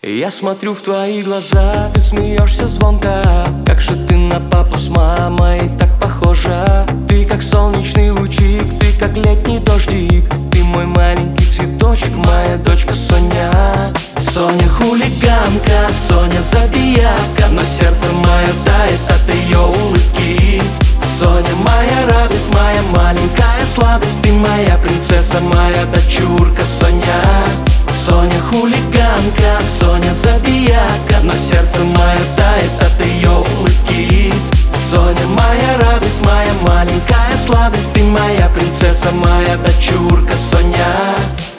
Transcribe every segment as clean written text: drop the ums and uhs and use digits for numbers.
Я смотрю в твои глаза, ты смеешься звонко. Как же ты на папу с мамой так похожа. Ты как солнечный лучик, ты как летний дождик. Ты мой маленький цветочек, моя дочка Соня. Соня хулиганка, Соня забияка, но сердце мое тает от ее улыбки. Соня моя радость, моя маленькая сладость. Ты моя принцесса, моя дочурка Соня. Соня хулиганка, Соня забияка, но сердце мое тает от ее улыбки. Соня моя радость, моя маленькая сладость. Ты моя принцесса, моя дочурка Соня.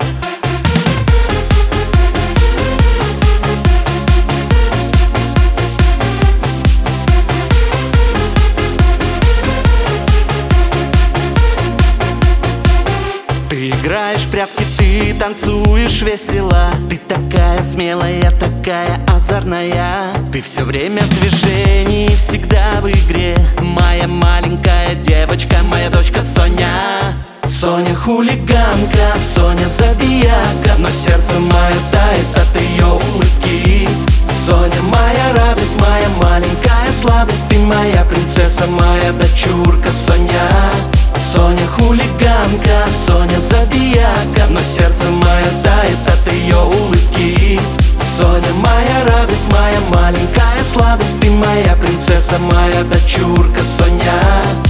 Ты играешь в прятки, ты танцуешь весело. Ты такая смелая, такая озорная. Ты все время в движении, всегда в игре. Моя маленькая девочка, моя дочка Соня. Соня хулиганка, Соня забияка, но сердце мое тает от ее улыбки. Соня моя радость, моя маленькая сладость. Ты моя принцесса, моя дочурка Соня. Соня хулиганка, Соня забияка, но сердце мое тает от ее улыбки. Соня моя радость, моя маленькая сладость. Ты моя принцесса, моя дочурка Соня.